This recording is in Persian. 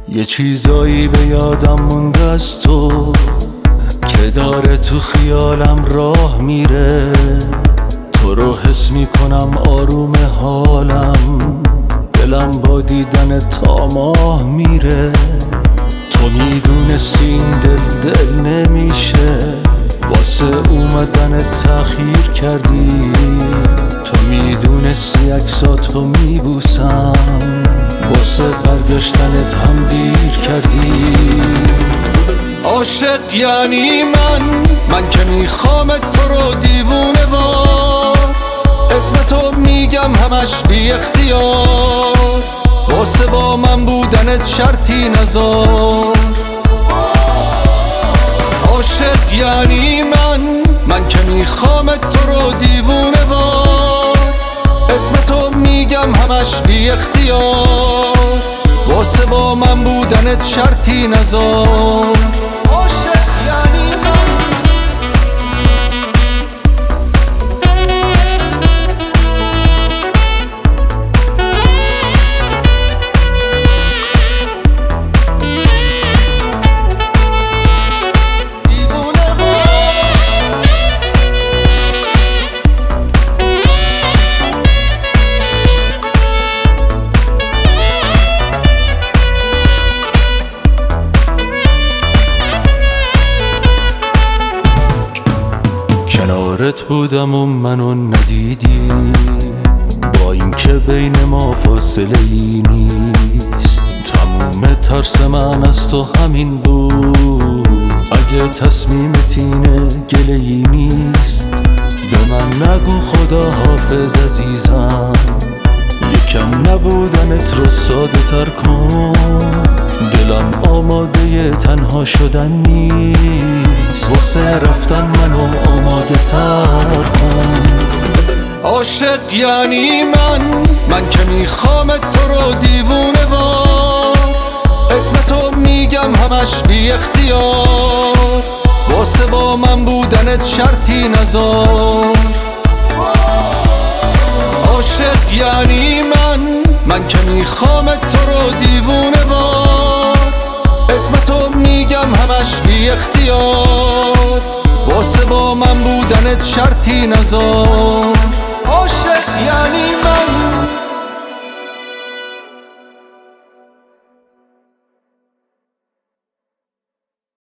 یه چیزایی به یادم مونده از تو که داره تو خیالم راه میره. تو رو حس میکنم آروم حالم، دلم با دیدن تا ماه میره. تو میدونستی این دل نمیشه، واسه اومدن تأخیر کردی. تو میدونستی عکساتو میبوسم، واسه برگشتنت هم دیر کردی. عاشق یعنی من که میخوام تو رو دیوونه وار. اسم تو میگم همش بی اختیار، واسه با من بودنت شرطی نذار. عاشق یعنی من که میخوام تو رو دیوونه وار. اسم تو میگم همش بی اختیار، واسه با من بودنت شرطی نذار. عاشق یعنی کنارت بودم و منو ندیدی، با اینکه بین ما فاصله ای نیست. تموم ترس من از تو همین بود، اگه تصمیمت اینه گله ای نیست. به من نگو خدا حافظ عزیزم، یکم نبودنت رو ساده تر کن. دلم آماده تنها شدن نیست، واسه رفتن منو آماده تر کن. عاشق یعنی من که میخوام تو رو دیوونه وار. اسم تو میگم همش بی اختیار، واسه با من بودنت شرطی نذار. عاشق یعنی من که میخوام تو رو دیوونه وار. اسم تو میگم همش بی اختیار، واسه با من بودنت شرطی نذار. عاشق یعنی